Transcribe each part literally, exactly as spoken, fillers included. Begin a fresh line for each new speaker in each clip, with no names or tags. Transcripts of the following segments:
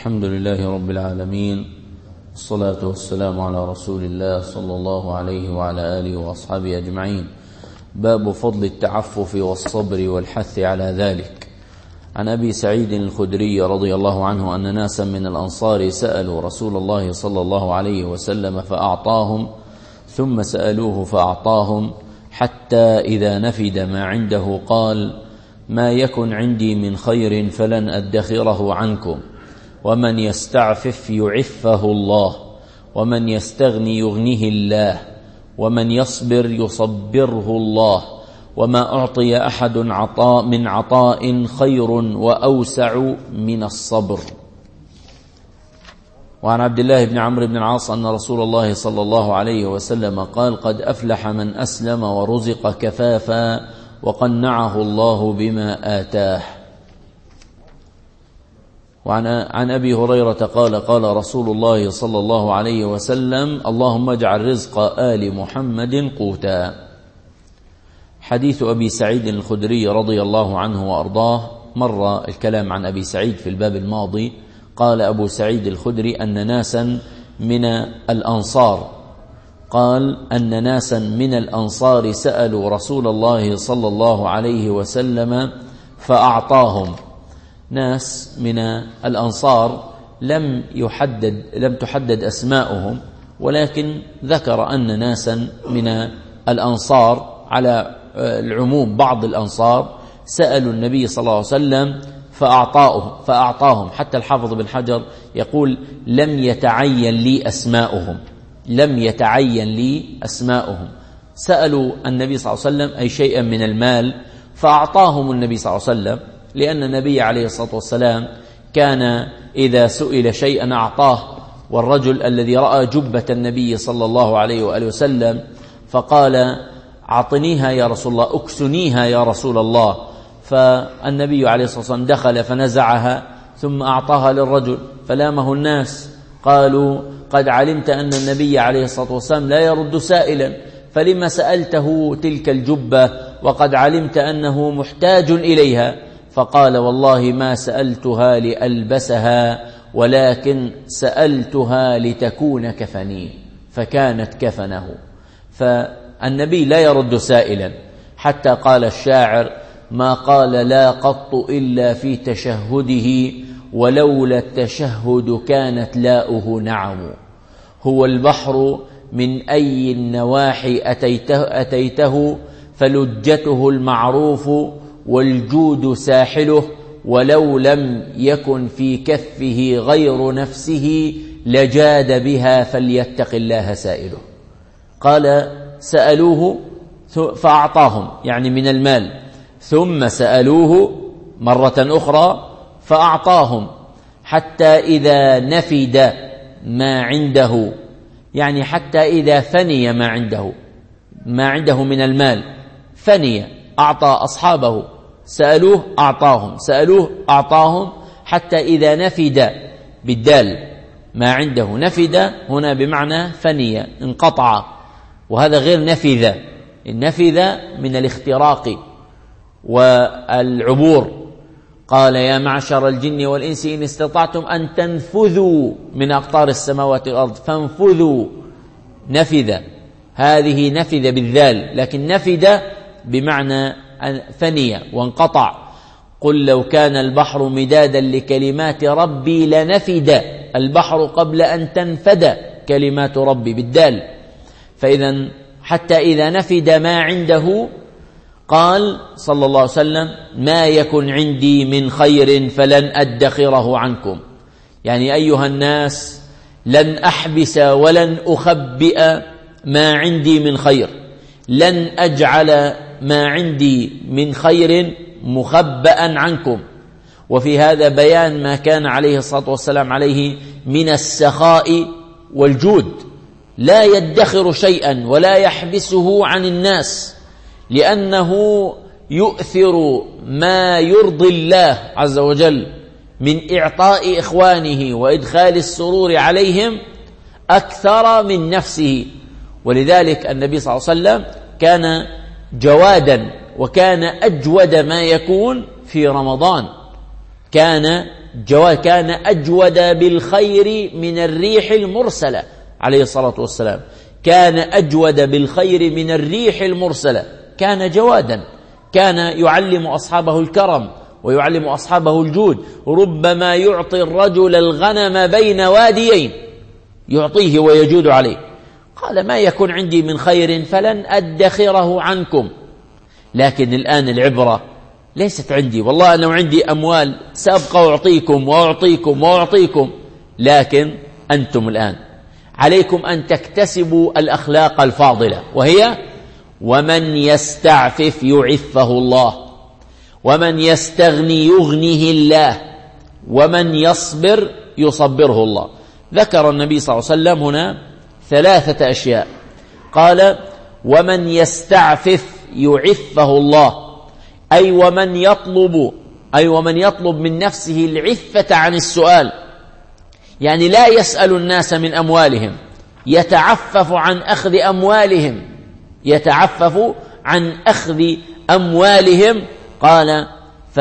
الحمد لله رب العالمين، والصلاة والسلام على رسول الله صلى الله عليه وعلى آله وأصحابه أجمعين. باب فضل التعفف والصبر والحث على ذلك. عن أبي سعيد الخدري رضي الله عنه أن ناسا من الأنصار سألوا رسول الله صلى الله عليه وسلم فأعطاهم، ثم سألوه فأعطاهم، حتى إذا نفد ما عنده قال: ما يكن عندي من خير فلن أدخره عنكم، ومن يستعفف يعفه الله، ومن يستغني يغنيه الله، ومن يصبر يصبره الله، وما أعطي أحد عطاء من عطاء خير وأوسع من الصبر. وعن عبد الله بن عمرو بن العاص أن رسول الله صلى الله عليه وسلم قال: قد أفلح من أسلم ورزق كفافا وقنعه الله بما آتاه. وعن عن أبي هريرة قال: قال رسول الله صلى الله عليه وسلم: اللهم اجعل رزق آل محمد قوتا. حديث أبي سعيد الخدري رضي الله عنه وأرضاه. مر الكلام عن أبي سعيد في الباب الماضي. قال أبو سعيد الخدري أن ناسا من الأنصار قال أن ناسا من الأنصار سألوا رسول الله صلى الله عليه وسلم فأعطاهم. ناس من الأنصار لم يحدد لم تحدد أسماؤهم، ولكن ذكر أن ناسا من الأنصار على العموم بعض الأنصار سألوا النبي صلى الله عليه وسلم فأعطاهم فأعطاهم حتى الحافظ بن حجر يقول: لم يتعين لي أسماؤهم لم يتعين لي أسماؤهم سألوا النبي صلى الله عليه وسلم أي شيئا من المال، فأعطاهم النبي صلى الله عليه وسلم، لأن النبي عليه الصلاة والسلام كان إذا سئل شيئا أعطاه. والرجل الذي رأى جبة النبي صلى الله عليه وآله وسلم فقال: أعطنيها يا رسول الله، أكسنيها يا رسول الله. فالنبي عليه الصلاة والسلام دخل فنزعها ثم أعطاها للرجل، فلامه الناس قالوا: قد علمت أن النبي عليه الصلاة والسلام لا يرد سائلا، فلما سألته تلك الجبة وقد علمت أنه محتاج إليها؟ فقال: والله ما سألتها لألبسها، ولكن سألتها لتكون كفني، فكانت كفنه. فالنبي لا يرد سائلا، حتى قال الشاعر: ما قال لا قط إلا في تشهده، ولولا التشهد كانت لاؤه نعم. هو البحر من أي النواحي أتيته, أتيته فلجته المعروف، والجود ساحله، ولو لم يكن في كفه غير نفسه لجاد بها، فليتق الله سائله. قال: سألوه فأعطاهم، يعني من المال، ثم سألوه مرة أخرى فأعطاهم، حتى إذا نفد ما عنده، يعني حتى إذا فني ما عنده ما عنده من المال، فني، أعطى أصحابه، سألوه أعطاهم، سألوه أعطاهم، حتى إذا نفد بالدال ما عنده. نفد هنا بمعنى فني، انقطع، وهذا غير نفذ. النفذ من الاختراق والعبور. قال: يا معشر الجن والإنس إن استطعتم أن تنفذوا من أقطار السماوات والأرض فانفذوا. نفذ، هذه نفذ بالذال، لكن نفذ بمعنى فني وانقطع. قل لو كان البحر مدادا لكلمات ربي لنفد البحر قبل أن تنفد كلمات ربي بالدال. فإذا حتى إذا نفد ما عنده قال صلى الله عليه وسلم: ما يكن عندي من خير فلن أدخره عنكم، يعني أيها الناس لن أحبس ولن أخبئ ما عندي من خير، لن أجعل ما عندي من خير مخبئا عنكم. وفي هذا بيان ما كان عليه الصلاة والسلام عليه من السخاء والجود، لا يدخر شيئا ولا يحبسه عن الناس، لأنه يؤثر ما يرضي الله عز وجل من إعطاء إخوانه وإدخال السرور عليهم أكثر من نفسه. ولذلك النبي صلى الله عليه وسلم كان جوادا، وكان أجود ما يكون في رمضان، كان جواد، كان أجود بالخير من الريح المرسلة عليه الصلاة والسلام، كان أجود بالخير من الريح المرسلة، كان جوادا، كان يعلم أصحابه الكرم ويعلم أصحابه الجود. ربما يعطي الرجل الغنم بين واديين، يعطيه ويجود عليه. قال: ما يكون عندي من خير فلن أدخره عنكم، لكن الآن العبرة ليست عندي، والله أنا عندي أموال سأبقى أعطيكم وأعطيكم وأعطيكم، لكن أنتم الآن عليكم أن تكتسبوا الأخلاق الفاضلة، وهي: ومن يستعفف يعفه الله، ومن يستغني يغنيه الله، ومن يصبر يصبره الله. ذكر النبي صلى الله عليه وسلم هنا ثلاثة أشياء، قال: ومن يستعفف يعفه الله، أي ومن يطلب أي ومن يطلب من نفسه العفة عن السؤال، يعني لا يسأل الناس من أموالهم، يتعفف عن أخذ أموالهم، يتعفف عن أخذ أموالهم. قال: ف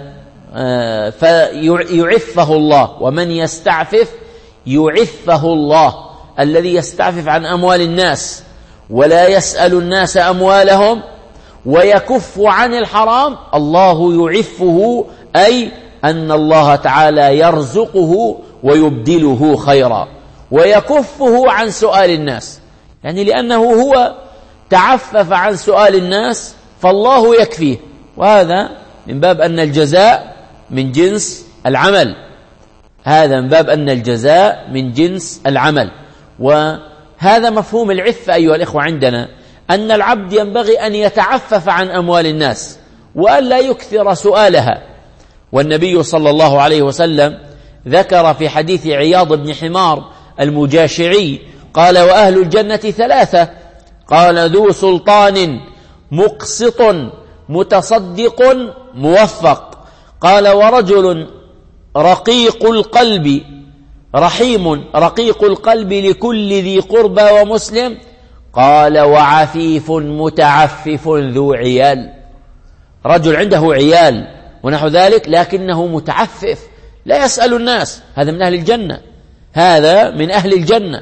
فيعفه الله، ومن يستعفف يعفه الله، الذي يستعفف عن أموال الناس ولا يسأل الناس أموالهم ويكف عن الحرام، الله يعفه، أي أن الله تعالى يرزقه ويبدله خيرا، ويكفه عن سؤال الناس، يعني لأنه هو تعفف عن سؤال الناس فالله يكفيه. وهذا من باب أن الجزاء من جنس العمل، هذا من باب أن الجزاء من جنس العمل. وهذا مفهوم العفة أيها الإخوة عندنا، أن العبد ينبغي أن يتعفف عن أموال الناس وأن لا يكثر سؤالها. والنبي صلى الله عليه وسلم ذكر في حديث عياض بن حمار المجاشعي قال: وأهل الجنة ثلاثة، قال: ذو سلطان مقسط متصدق موفق، قال: ورجل رقيق القلب رحيم رقيق القلب لكل ذي قربى ومسلم، قال: وعفيف متعفف ذو عيال، رجل عنده عيال ونحو ذلك لكنه متعفف لا يسأل الناس، هذا من أهل الجنة، هذا من أهل الجنة.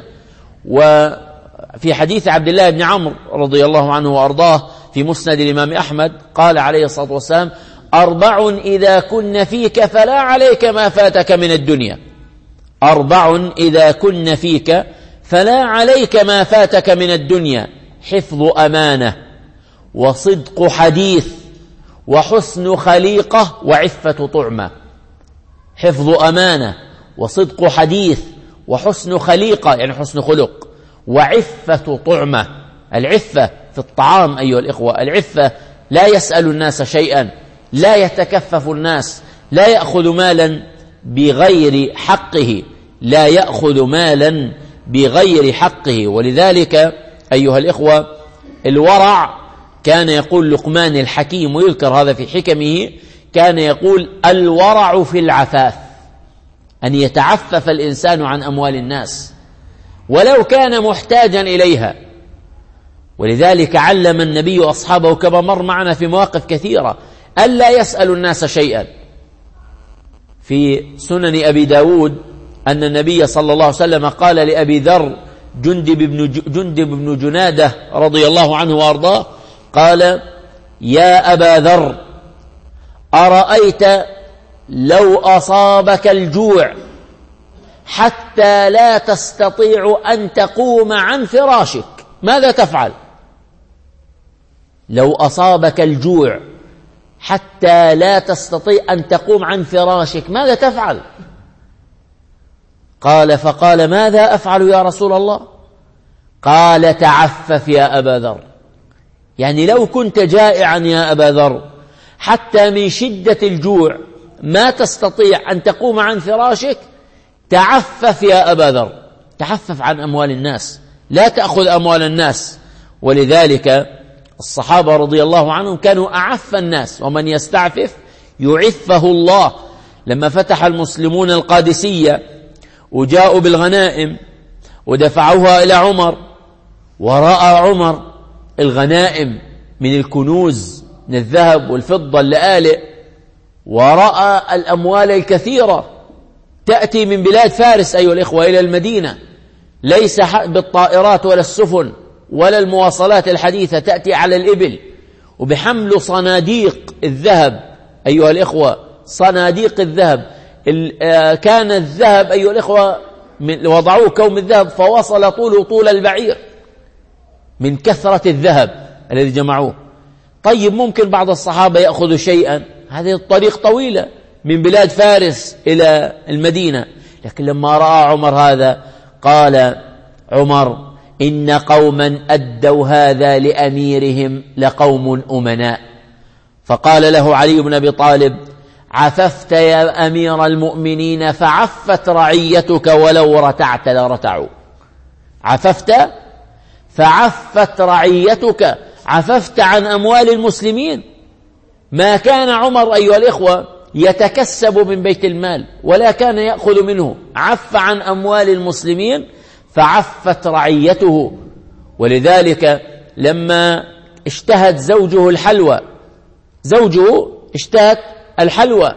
وفي حديث عبد الله بن عمرو رضي الله عنه وأرضاه في مسند الإمام أحمد قال عليه الصلاة والسلام: أربع إذا كن فيك فلا عليك ما فاتك من الدنيا، أربع إذا كن فيك فلا عليك ما فاتك من الدنيا: حفظ أمانة، وصدق حديث، وحسن خليقة، وعفة طعمة. حفظ أمانة وصدق حديث وحسن خليقة، يعني حسن خلق، وعفة طعمة. العفة في الطعام أيها الإخوة، العفة لا يسأل الناس شيئا، لا يتكفف الناس، لا يأخذ مالا بغير حقه، لا يأخذ مالا بغير حقه. ولذلك أيها الإخوة الورع، كان يقول لقمان الحكيم، ويذكر هذا في حكمه، كان يقول: الورع في العفاف، أن يتعفف الإنسان عن أموال الناس ولو كان محتاجا إليها. ولذلك علم النبي أصحابه كما مر معنا في مواقف كثيرة ألا يسأل الناس شيئا. في سنن أبي داود أن النبي صلى الله عليه وسلم قال لأبي ذر جندب بن, جندب بن جنادة رضي الله عنه وأرضاه، قال: يا أبا ذر، أرأيت لو أصابك الجوع حتى لا تستطيع أن تقوم عن فراشك ماذا تفعل؟ لو أصابك الجوع حتى لا تستطيع أن تقوم عن فراشك ماذا تفعل؟ قال: فقال: ماذا أفعل يا رسول الله؟ قال: تعفف يا أبا ذر. يعني لو كنت جائعا يا أبا ذر حتى من شدة الجوع ما تستطيع أن تقوم عن فراشك، تعفف يا أبا ذر، تعفف عن أموال الناس، لا تأخذ أموال الناس. ولذلك الصحابة رضي الله عنهم كانوا أعف الناس، ومن يستعفف يعفه الله. لما فتح المسلمون القادسية وجاءوا بالغنائم ودفعوها إلى عمر، ورأى عمر الغنائم من الكنوز من الذهب والفضة اللآلئ، ورأى الأموال الكثيرة تأتي من بلاد فارس أيها الإخوة إلى المدينة، ليس بالطائرات ولا السفن ولا المواصلات الحديثة، تأتي على الإبل وبحمل صناديق الذهب أيها الإخوة، صناديق الذهب. كان الذهب أيها الإخوة وضعوه كوم الذهب فوصل طوله طول البعير من كثرة الذهب الذي جمعوه. طيب ممكن بعض الصحابة يأخذوا شيئا، هذه الطريق طويلة من بلاد فارس إلى المدينة، لكن لما رأى عمر هذا قال عمر: إن قوما أدوا هذا لأميرهم لقوم أمناء. فقال له علي بن أبي طالب: عففت يا أمير المؤمنين فعفت رعيتك ولو رتعت لرتعوا. عففت فعفت رعيتك، عففت عن أموال المسلمين. ما كان عمر أيها الإخوة يتكسب من بيت المال ولا كان يأخذ منه، عف عن أموال المسلمين فعفت رعيته. ولذلك لما اشتهت زوجه الحلوى، زوجه اشتهت الحلوى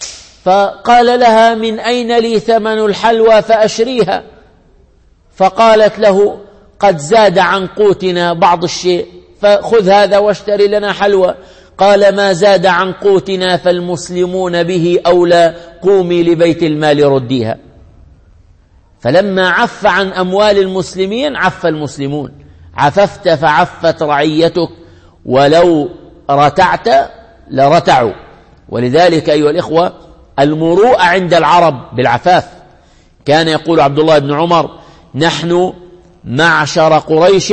فقال لها: من أين لي ثمن الحلوى فأشريها؟ فقالت له: قد زاد عن قوتنا بعض الشيء فخذ هذا واشتري لنا حلوى. قال: ما زاد عن قوتنا فالمسلمون به أولى، قومي لبيت المال رديها. فلما عف عن أموال المسلمين عف المسلمون. عففت فعفت رعيتك ولو رتعت لرتعوا. ولذلك أيها الإخوة المروءة عند العرب بالعفاف. كان يقول عبد الله بن عمر: نحن معشر قريش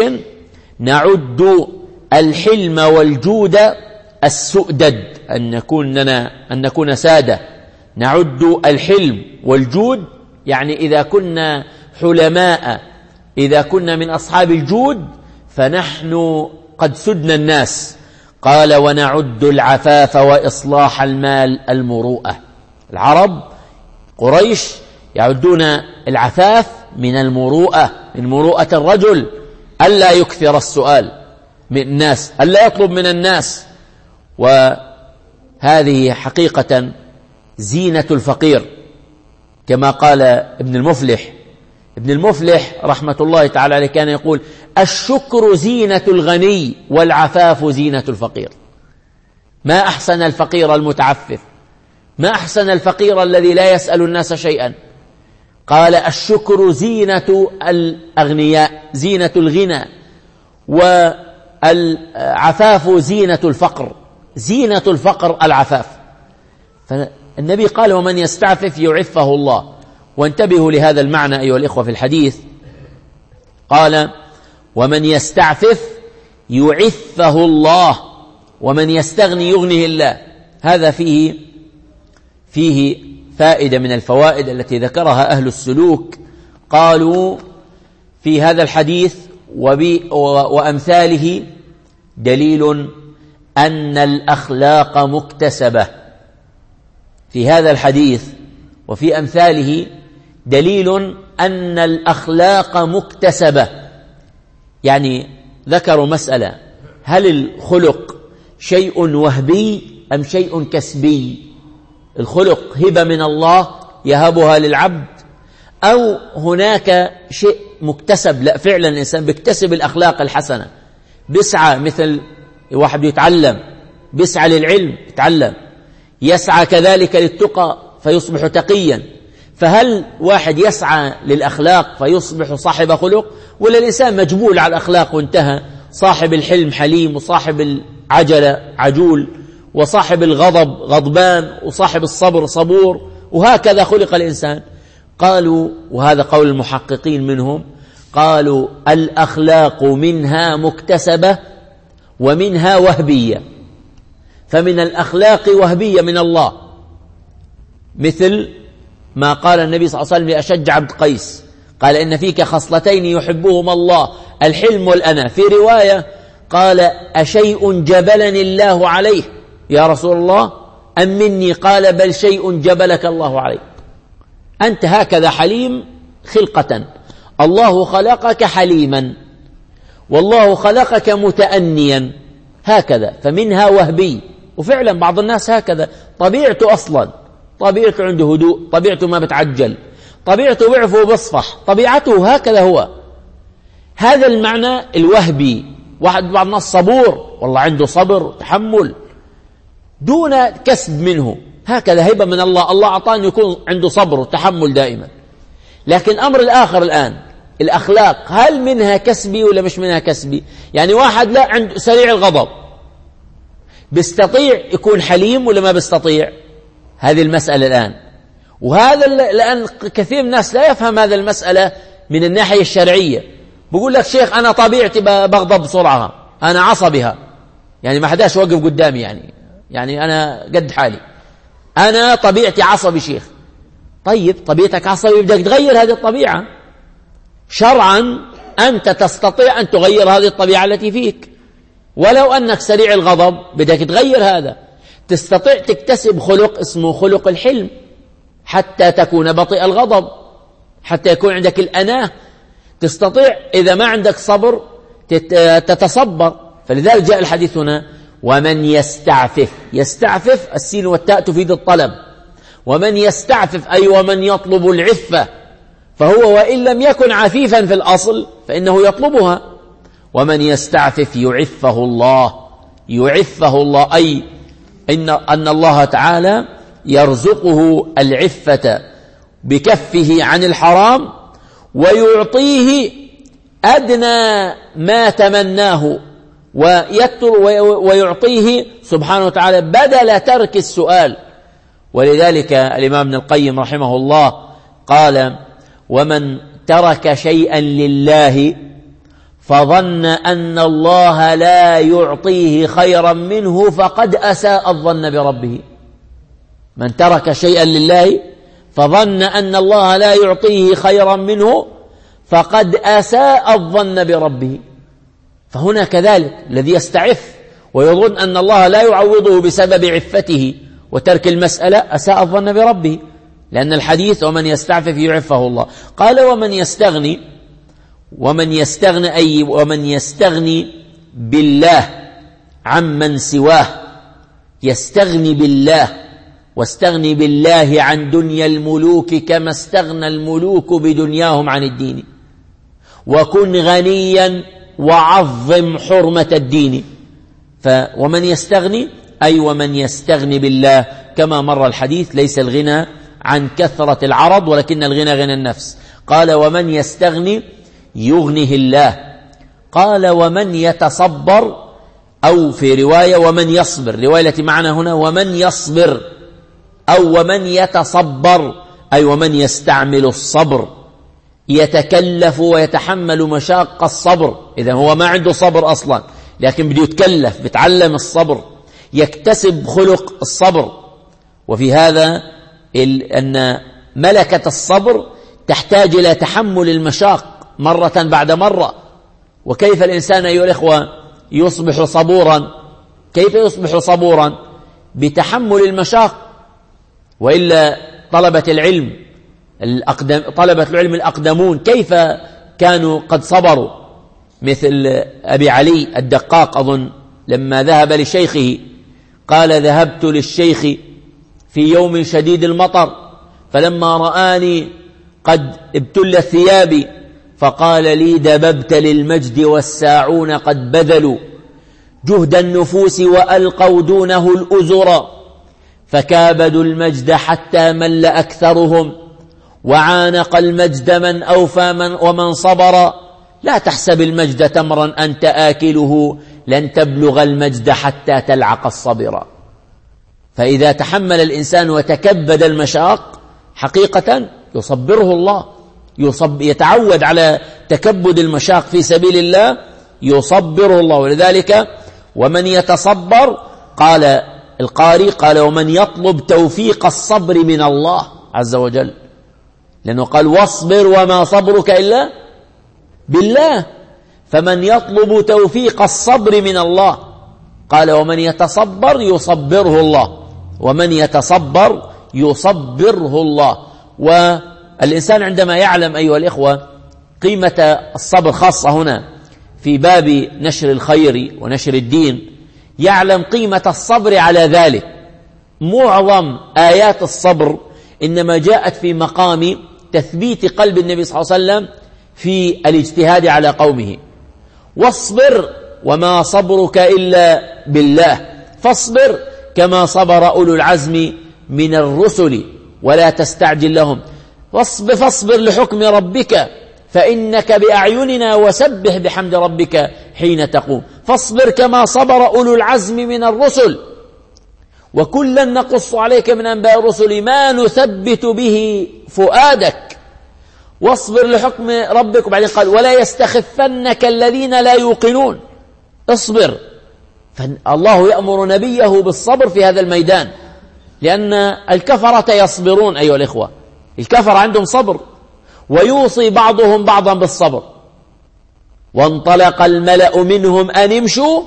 نعد الحلم والجود السؤدد، أن نكون لنا أن نكون سادة. نعد الحلم والجود يعني إذا كنا حلماء، إذا كنا من أصحاب الجود فنحن قد سدنا الناس. قال: ونعد العفاف وإصلاح المال المروءة. العرب قريش يعدون العفاف من المروءة، من مروءة الرجل ألا يكثر السؤال من الناس، ألا يطلب من الناس. وهذه حقيقة زينة الفقير كما قال ابن المفلح. ابن المفلح رحمة الله تعالى عليه كان يقول: الشكر زينة الغني والعفاف زينة الفقير. ما أحسن الفقير المتعفف، ما أحسن الفقير الذي لا يسأل الناس شيئا. قال: الشكر زينة الأغنياء، زينة الغنى، والعفاف زينة الفقر، زينة الفقر العفاف. فالنبي قال: ومن يستعفف يعفه الله. وانتبهوا لهذا المعنى أيها الإخوة في الحديث، قال: ومن يستعفف يعفه الله ومن يستغني يغنيه الله. هذا فيه فيه فائدة من الفوائد التي ذكرها أهل السلوك. قالوا في هذا الحديث وأمثاله دليل أن الأخلاق مكتسبة. في هذا الحديث وفي أمثاله دليل أن الأخلاق مكتسبة. يعني ذكروا مسألة: هل الخلق شيء وهبي أم شيء كسبي؟ الخلق هبة من الله يهبها للعبد، أو هناك شيء مكتسب؟ لا، فعلا الإنسان بيكتسب الأخلاق الحسنة، بيسعى، مثل واحد يتعلم بيسعى للعلم يتعلم، يسعى كذلك للتقى فيصبح تقيا. فهل واحد يسعى للأخلاق فيصبح صاحب خلق، ولا الإنسان مجبول على الأخلاق وانتهى؟ صاحب الحلم حليم، وصاحب العجلة عجول، وصاحب الغضب غضبان، وصاحب الصبر صبور، وهكذا خلق الإنسان. قالوا، وهذا قول المحققين منهم، قالوا: الأخلاق منها مكتسبة ومنها وهبية. فمن الأخلاق وهبية من الله، مثل ما قال النبي صلى الله عليه وسلم لأشج عبد قيس، قال: إن فيك خصلتين يحبهما الله، الحلم والأنا. في رواية قال: أشيء جبلني الله عليه يا رسول الله أم مني؟ قال: بل شيء جبلك الله عليه. أنت هكذا حليم خلقة، الله خلقك حليما، والله خلقك متأنيا، هكذا. فمنها وهبي، وفعلا بعض الناس هكذا طبيعته أصلا طبيعته عنده هدوء، طبيعته ما بتعجل، طبيعته بيعفو وبصفح، طبيعته هكذا هو. هذا المعنى الوهبي. واحد بعض الناس صبور، والله عنده صبر وتحمل دون كسب منه، هكذا هبة من الله، الله أعطاني يكون عنده صبر وتحمل دائما. لكن أمر الآخر الآن الأخلاق، هل منها كسبي ولا مش منها كسبي؟ يعني واحد لا عنده سريع الغضب، بيستطيع يكون حليم ولا ما بيستطيع؟ هذه المسألة الآن. وهذا الآن كثير من الناس لا يفهم هذا المسألة من الناحية الشرعية. بقول لك شيخ أنا طبيعتي بغضب بسرعة، أنا عصبها، يعني ما حداش وقف قدامي، يعني يعني أنا قد حالي، أنا طبيعتي عصبي شيخ. طيب طبيعتك عصبي، بدك تغير هذه الطبيعة شرعا. أنت تستطيع أن تغير هذه الطبيعة التي فيك، ولو أنك سريع الغضب بدك تغير هذا. تستطيع تكتسب خلق اسمه خلق الحلم حتى تكون بطيء الغضب، حتى يكون عندك الأناة. تستطيع إذا ما عندك صبر تتصبر. فلذلك جاء الحديث هنا ومن يستعفف. يستعفف السين والتاء تفيد الطلب. ومن يستعفف أي ومن يطلب العفة، فهو وإن لم يكن عفيفا في الأصل فإنه يطلبها. ومن يستعفف يعفه الله. يعفه الله أي إن, أن الله تعالى يرزقه العفة بكفه عن الحرام، ويعطيه أدنى ما تمناه، ويعطيه سبحانه وتعالى بدل ترك السؤال. ولذلك الإمام ابن القيم رحمه الله قال ومن ترك شيئا لله فظن أن الله لا يعطيه خيرا منه فقد أساء الظن بربه. من ترك شيئا لله فظن أن الله لا يعطيه خيرا منه فقد أساء الظن بربه. فهنا كذلك الذي يستعف ويظن أن الله لا يعوضه بسبب عفته وترك المسألة أساء الظن بربه، لأن الحديث ومن يستعفف يعفه الله. قال ومن يستغني. ومن يستغني أي ومن يستغني بالله عمن سواه. يستغني بالله، واستغني بالله عن دنيا الملوك كما استغنى الملوك بدنياهم عن الدين. وكن غنيا وعظم حرمة الدين. ومن يستغني أي ومن يستغني بالله، كما مر الحديث ليس الغنى عن كثرة العرض ولكن الغنى غنى النفس. قال ومن يستغني يغنه الله. قال ومن يتصبر، أو في رواية ومن يصبر، رواية التي معنا هنا ومن يصبر أو ومن يتصبر أي ومن يستعمل الصبر، يتكلف ويتحمل مشاق الصبر. إذا هو ما عنده صبر أصلا لكن بده يتكلف، بتعلم الصبر، يكتسب خلق الصبر. وفي هذا أن ملكة الصبر تحتاج إلى تحمل المشاق مرة بعد مرة. وكيف الإنسان أيها الإخوة يصبح صبورا؟ كيف يصبح صبورا؟ بتحمل المشاق. وإلا طلبة العلم الأقدم طلبة العلم الأقدمون كيف كانوا قد صبروا؟ مثل أبي علي الدقاق أظن لما ذهب لشيخه قال ذهبت للشيخ في يوم شديد المطر فلما رآني قد ابتل ثيابي فقال لي دببت للمجد والساعون قد بذلوا جهد النفوس وألقوا دونه الأزر فكابدوا المجد حتى مل أكثرهم وعانق المجد من أوفى من ومن صبر لا تحسب المجد تمرا أنت آكله لن تبلغ المجد حتى تلعق الصبر. فإذا تحمل الإنسان وتكبد المشاق حقيقة يصبره الله، يصب يتعود على تكبد المشاق في سبيل الله يصبره الله. ولذلك ومن يتصبر قال القاري قال ومن يطلب توفيق الصبر من الله عز وجل، لأنه قال واصبر وما صبرك إلا بالله، فمن يطلب توفيق الصبر من الله قال ومن يتصبر يصبره الله، ومن يتصبر يصبره الله. والإنسان عندما يعلم أيها الإخوة قيمة الصبر خاصة هنا في باب نشر الخير ونشر الدين، يعلم قيمة الصبر على ذلك. معظم آيات الصبر إنما جاءت في مقام تثبيت قلب النبي صلى الله عليه وسلم في الاجتهاد على قومه. واصبر وما صبرك إلا بالله، فاصبر كما صبر أولو العزم من الرسل ولا تستعجل لهم، فاصبر, فاصبر لحكم ربك فإنك بأعيننا وسبح بحمد ربك حين تقوم. فاصبر كما صبر أولو العزم من الرسل وكلا نقص عليك من أنباء الرسل ما نثبت به فؤادك. واصبر لحكم ربك، وبعدين قال ولا يستخفنك الذين لا يوقنون. اصبر، فالله يأمر نبيه بالصبر في هذا الميدان، لأن الكفرة يصبرون أيها الإخوة، الكفر عندهم صبر، ويوصي بعضهم بعضا بالصبر. وانطلق الملأ منهم أن امشوا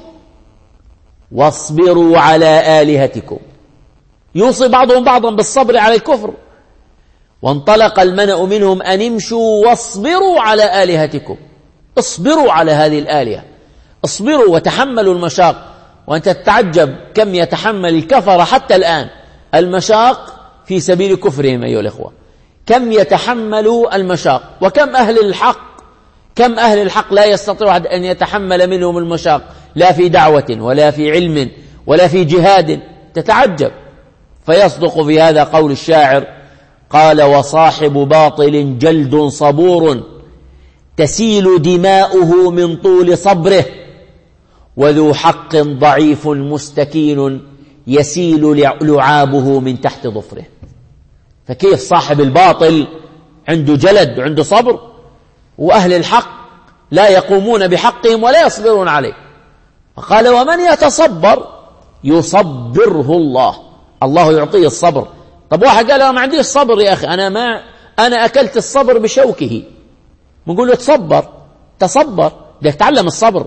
واصبروا على آلهتكم، يوصي بعضهم بعضا بالصبر على الكفر. وانطلق الملأ منهم أن امشوا واصبروا على آلهتكم، اصبروا على هذه الآلهة، اصبروا وتحملوا المشاق. وأنت تتعجب كم يتحمل الكفر حتى الآن المشاق في سبيل كفرهم أيها الإخوة، كم يتحملوا المشاق، وكم أهل الحق، كم أهل الحق لا يستطيع أن يتحمل منهم المشاق، لا في دعوة ولا في علم ولا في جهاد، تتعجب. فيصدق في هذا قول الشاعر قال وصاحب باطل جلد صبور تسيل دماؤه من طول صبره وذو حق ضعيف مستكين يسيل لعابه من تحت ظفره. فكيف صاحب الباطل عنده جلد وعنده صبر، وأهل الحق لا يقومون بحقهم ولا يصبرون عليه. فقال ومن يتصبر يصبره الله، الله يعطيه الصبر. طب واحد قال أنا ما عنديش صبر يا أخي، أنا ما أنا أكلت الصبر بشوكه، بنقول له تصبر، تصبر، بدك تعلم الصبر.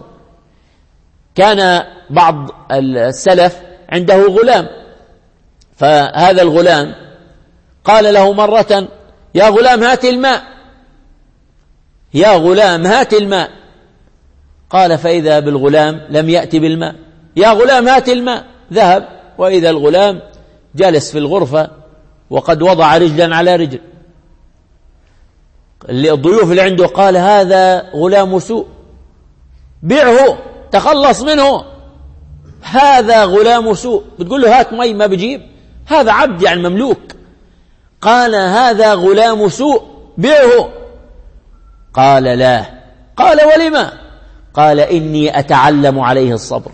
كان بعض السلف عنده غلام، فهذا الغلام قال له مرة يا غلام هات الماء، يا غلام هات الماء. قال فإذا بالغلام لم يأتي بالماء، يا غلام هات الماء، ذهب وإذا الغلام جالس في الغرفة وقد وضع رجلا على رجل. الضيوف اللي عنده قال هذا غلام سوء، بيعه، تخلص منه، هذا غلام سوء. بتقول له هات مي ما بجيب، هذا عبد يعني مملوك. قال هذا غلام سوء بيعه. قال لا. قال ولما؟ قال إني أتعلم عليه الصبر،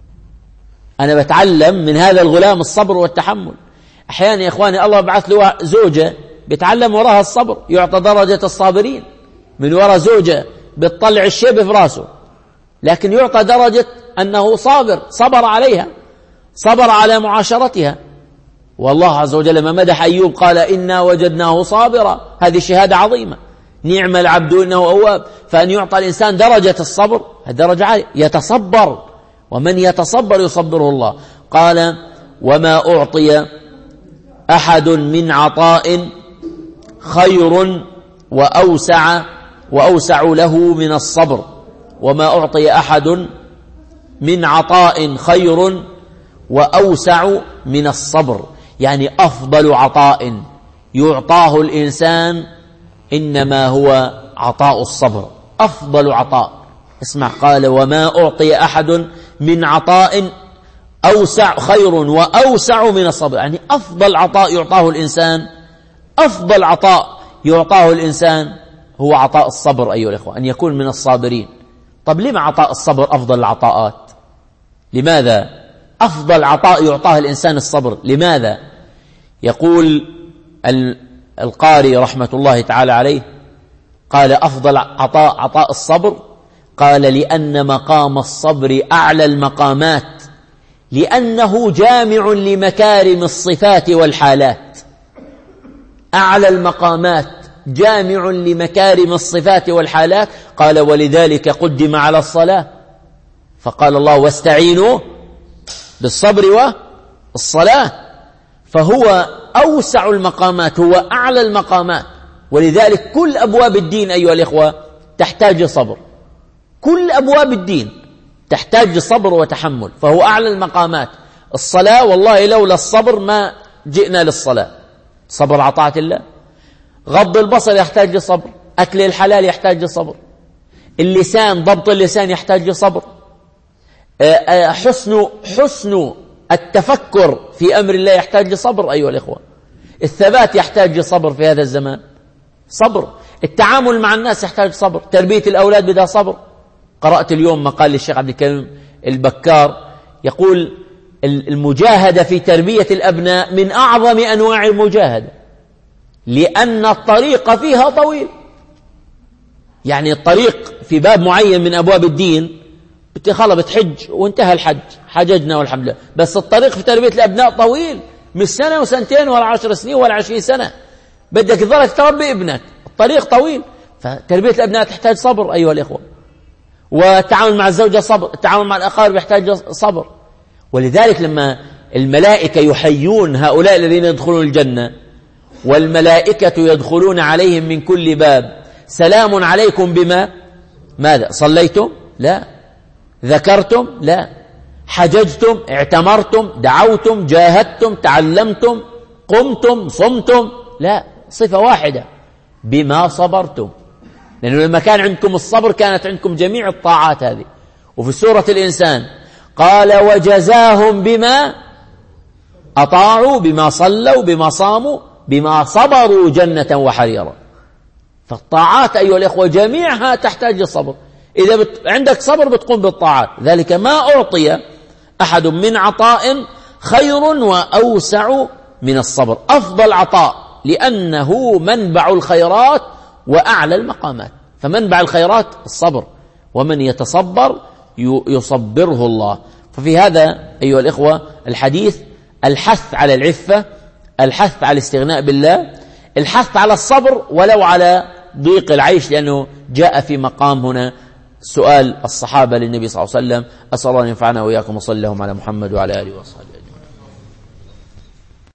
أنا بتعلم من هذا الغلام الصبر والتحمل. أحيانا يا إخواني الله بعث له زوجة بيتعلم وراها الصبر، يعطى درجة الصابرين، من وراء زوجة بتطلع الشيب في راسه، لكن يعطى درجة أنه صابر، صبر عليها، صبر على معاشرتها. والله عز وجل لما مدح أيوب قال إنا وجدناه صابرا، هذه شهادة عظيمة، نعم العبد إنه أواب. فأن يعطى الإنسان درجة الصبر درجة عالية، يتصبر، ومن يتصبر يصبره الله. قال وما أعطي أحد من عطاء خير وأوسع وأوسع له من الصبر. وما أعطي أحد من عطاء خير وأوسع من الصبر، يعني أفضل عطاء يعطاه الإنسان إنما هو عطاء الصبر، أفضل عطاء. اسمع، قال وما أعطي أحد من عطاء أوسع خير وأوسع من الصبر، يعني أفضل عطاء يعطاه الإنسان، أفضل عطاء يعطاه الإنسان هو عطاء الصبر أيها الأخوة، أن يكون من الصابرين. طب لما عطاء الصبر أفضل العطاءات؟ لماذا أفضل عطاء يعطاه الإنسان الصبر؟ لماذا؟ يقول القاري رحمة الله تعالى عليه قال أفضل عطاء عطاء الصبر، قال لأن مقام الصبر أعلى المقامات، لأنه جامع لمكارم الصفات والحالات. أعلى المقامات جامع لمكارم الصفات والحالات. قال ولذلك قدم على الصلاة، فقال الله واستعينوا بالصبر والصلاة، فهو أوسع المقامات، هو أعلى المقامات. ولذلك كل أبواب الدين أيها الإخوة تحتاج صبر، كل أبواب الدين تحتاج صبر وتحمل، فهو أعلى المقامات. الصلاة والله لولا الصبر ما جئنا للصلاة. صبر على طاعة الله. غض البصر يحتاج لصبر. أكل الحلال يحتاج لصبر. اللسان، ضبط اللسان يحتاج لصبر. حسن حسن التفكر في أمر الله يحتاج لصبر أيها الإخوة. الثبات يحتاج لصبر في هذا الزمان، صبر. التعامل مع الناس يحتاج صبر. تربية الأولاد بدها صبر. قرأت اليوم مقال للشيخ عبد الكريم البكار يقول المجاهدة في تربية الأبناء من أعظم أنواع المجاهدة، لأن الطريق فيها طويل. يعني الطريق في باب معين من أبواب الدين خلاص بتحج وانتهى الحج، حججنا والحمد لله، بس الطريق في تربية الأبناء طويل، مش سنة وسنتين ولا عشر سنين ولا عشرين سنة، بدك تظل تربي ابنك، الطريق طويل. فتربية الأبناء تحتاج صبر أيها الإخوة. والتعامل مع الزوجة صبر، التعامل مع الأقارب يحتاج صبر. ولذلك لما الملائكة يحيون هؤلاء الذين يدخلون الجنة، والملائكة يدخلون عليهم من كل باب، سلام عليكم بما ماذا؟ صليتم؟ لا. ذكرتم؟ لا. حججتم؟ اعتمرتم؟ دعوتم؟ جاهدتم؟ تعلمتم؟ قمتم؟ صمتم؟ لا، صفة واحدة، بما صبرتم. لأنه لما كان عندكم الصبر كانت عندكم جميع الطاعات هذه. وفي سورة الإنسان قال وجزاهم بما أطاعوا، بما صلوا، بما صاموا، بما صبروا جنة وحريرا. فالطاعات أيها الإخوة جميعها تحتاج للصبر. إذا بت... عندك صبر بتقوم بالطاعات. ذلك ما أعطي أحد من عطاء خير وأوسع من الصبر. أفضل عطاء لأنه منبع الخيرات وأعلى المقامات. فمنبع الخيرات الصبر، ومن يتصبر يصبره الله. ففي هذا أيها الإخوة الحديث الحث على العفة، الحث على الاستغناء بالله، الحث على الصبر ولو على ضيق العيش، لأنه جاء في مقام هنا سؤال الصحابة للنبي صلى الله عليه وسلم. أسأل الله أن ينفعنا وإياكم، وصلى اللهم على محمد وعلى آله وصحبه.